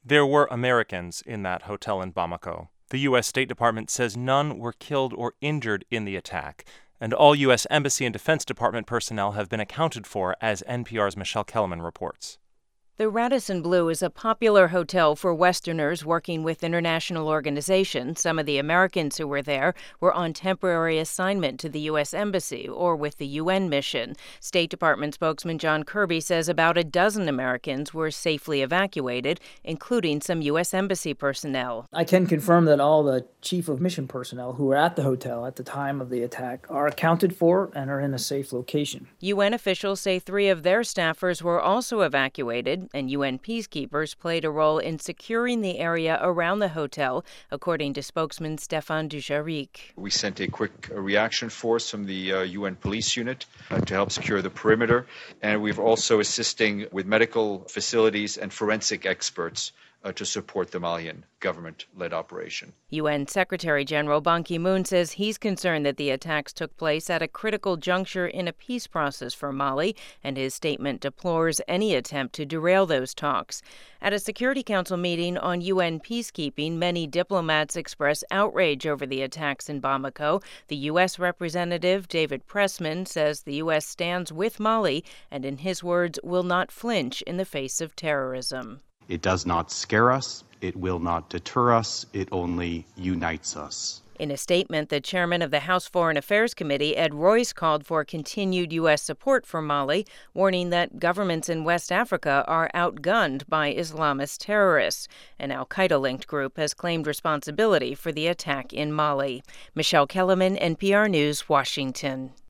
There were Americans in that hotel in Bamako. The U.S. State Department says none were killed or injured in the attack, and all U.S. Embassy and Defense Department personnel have been accounted for, as NPR's Michelle Kellerman reports. The Radisson Blu is a popular hotel for Westerners working with international organizations. Some of the Americans who were there were on temporary assignment to the U.S. Embassy or with the UN mission. State Department spokesman John Kirby says about a dozen Americans were safely evacuated, including some U.S. Embassy personnel. I can confirm that all the chief of mission personnel who were at the hotel at the time of the attack are accounted for and are in a safe location. UN officials say 3 of their staffers were also evacuated, and UN peacekeepers played a role in securing the area around the hotel, according to spokesman Stéphane Dujarric. We sent a quick reaction force from the UN police unit to help secure the perimeter, and we're also assisting with medical facilities and forensic experts to support the Malian government-led operation. UN Secretary General Ban Ki-moon says he's concerned that the attacks took place at a critical juncture in a peace process for Mali, and his statement deplores any attempt to derail those talks. At a Security Council meeting on UN peacekeeping, many diplomats expressed outrage over the attacks in Bamako. The U.S. representative, David Pressman, says the U.S. stands with Mali and, in his words, will not flinch in the face of terrorism. It does not scare us. It will not deter us. It only unites us. In a statement, the chairman of the House Foreign Affairs Committee, Ed Royce, called for continued U.S. support for Mali, warning that governments in West Africa are outgunned by Islamist terrorists. An al-Qaeda-linked group has claimed responsibility for the attack in Mali. Michelle Kellerman, NPR News, Washington.